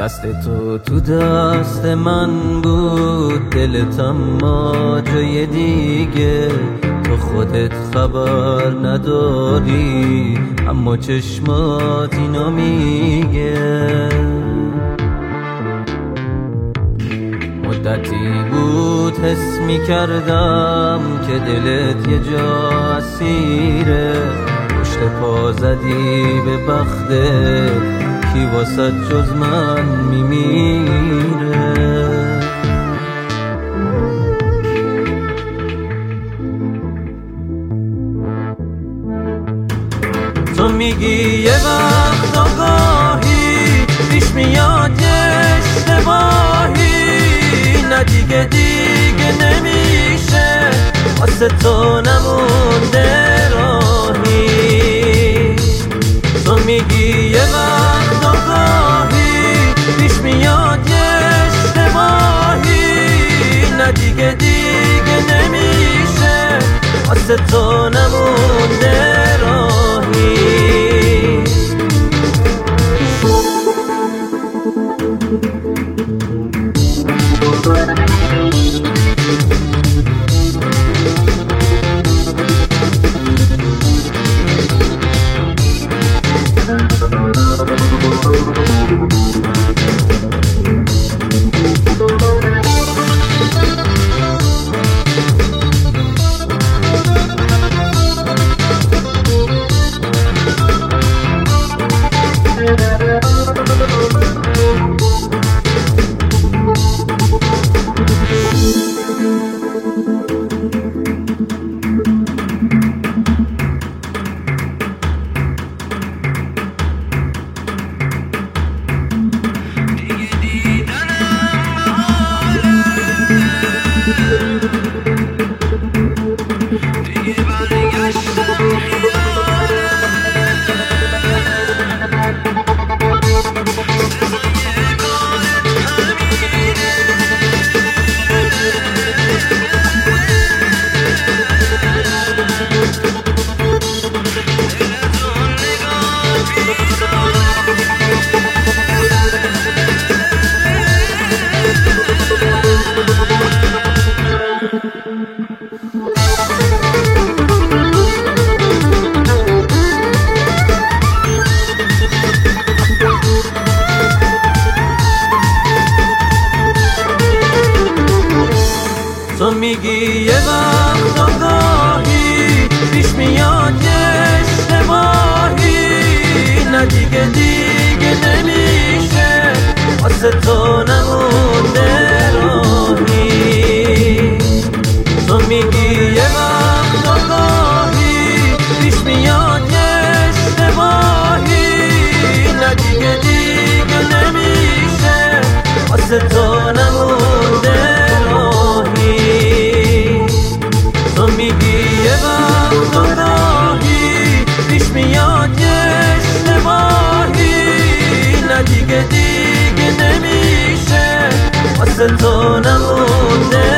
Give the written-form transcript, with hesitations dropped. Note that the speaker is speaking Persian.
دست تو دست من بود، دلت اما جای دیگه. تو خودت خبر نداری اما چشمات اینو میگه. مدتی بود حس میکردم که دلت یه جا اسیره. پشت پا زدی به بختت، کی واسه جز من میمیره. تو میگی یه وقت آگاهی پیش میاد یه اشتباهی، نه دیگه نمیشه واسه تو نمونده راهی. تو میگی یه وقت آگاهی پیش میاد یه اشتباهی، نه دیگه نمیشه واسه تو نمونده راهی. تو میگی یه وقت آگاهی پیش میاد یه اشتباهی، نه دیگه نمیشه واسه تو نمونده راهی. تو میگی یه وقت آگاهی پیش میاد یه اشتباهی، نه دیگه نمیشه واسه تو نمونده راهی. تو میگی یه وقت آگاهی پیش میاد یه اشتباهی، نه دیگه نمیشه واسه تو نمونده